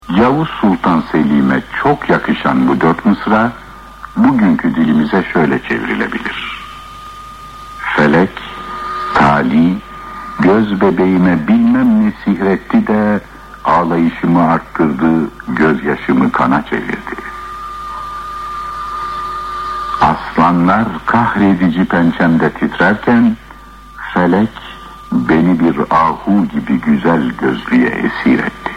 Yavuz Sultan Selim'e çok yakışan bu 4 mısra bugünkü dilimize şöyle çevrilebilir. Felek, tali, göz bebeğime bilmem ne sihretti de ağlayışımı arttırdı, gözyaşımı kana çevirdi. Aslanlar kahredici pençemde titrerken felek beni bir ahu gibi güzel gözlüye esir etti.